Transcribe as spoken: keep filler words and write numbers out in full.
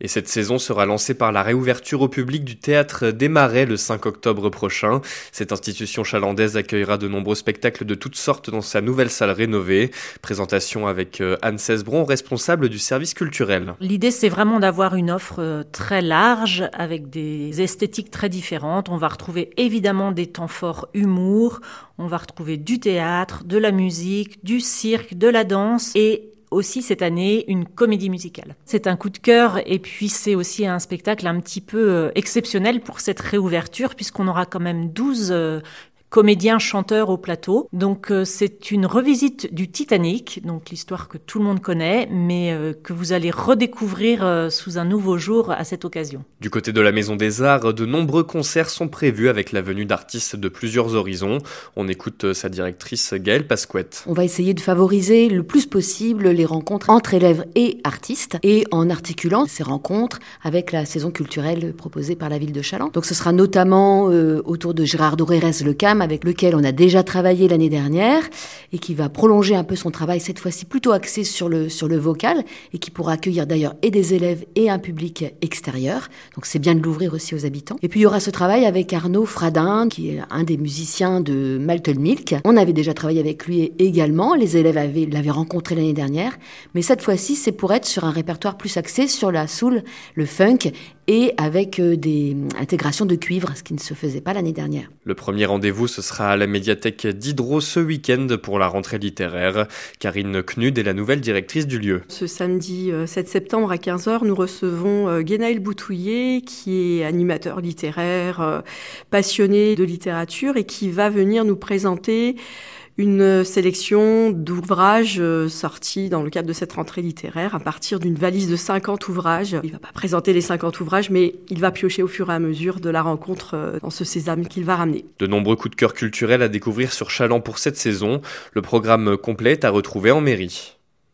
cette saison sera lancée par la réouverture au public du Théâtre des Marais le cinq octobre prochain. Cette institution chalandaise accueillera de nombreux spectacles de toutes sortes dans sa nouvelle salle rénovée. Présentation avec Anne Cesbron, responsable du service culturel. L'idée, c'est vraiment d'avoir une offre très large avec des esthétiques très différentes. On va retrouver évidemment des temps forts humour, on va retrouver du théâtre, de la musique, du cirque, de la danse et aussi cette année une comédie musicale. C'est un coup de cœur et puis c'est aussi un spectacle un petit peu exceptionnel pour cette réouverture puisqu'on aura quand même douze comédiens chanteurs au plateau. Donc euh, c'est une revisite du Titanic, donc l'histoire que tout le monde connaît, mais euh, que vous allez redécouvrir euh, sous un nouveau jour à cette occasion. Du côté de la Maison des Arts, de nombreux concerts sont prévus avec la venue d'artistes de plusieurs horizons. On écoute sa directrice Gaëlle Pasquette. On va essayer de favoriser le plus possible les rencontres entre élèves et artistes et en articulant ces rencontres avec la saison culturelle proposée par la ville de Challans. Donc ce sera notamment euh, autour de Gérard Dorérez-Lecam, avec lequel on a déjà travaillé l'année dernière et qui va prolonger un peu son travail, cette fois-ci plutôt axé sur le, sur le vocal et qui pourra accueillir d'ailleurs et des élèves et un public extérieur. Donc c'est bien de l'ouvrir aussi aux habitants. Et puis il y aura ce travail avec Arnaud Fradin, qui est un des musiciens de Malted Milk. On avait déjà travaillé avec lui également, les élèves avaient, l'avaient rencontré l'année dernière, mais cette fois-ci c'est pour être sur un répertoire plus axé sur la soul, le funk et avec des intégrations de cuivre, ce qui ne se faisait pas l'année dernière. Le premier rendez-vous, ce sera à la médiathèque d'Hydro ce week-end pour la rentrée littéraire. Karine Knud est la nouvelle directrice du lieu. Ce samedi sept septembre à quinze heures, nous recevons Guénaël Boutouillet, qui est animateur littéraire, passionné de littérature et qui va venir nous présenter une sélection d'ouvrages sortis dans le cadre de cette rentrée littéraire à partir d'une valise de cinquante ouvrages. Il ne va pas présenter les cinquante ouvrages, mais il va piocher au fur et à mesure de la rencontre dans ce sésame qu'il va ramener. De nombreux coups de cœur culturels à découvrir sur Challans pour cette saison. Le programme complet est à retrouver en mairie.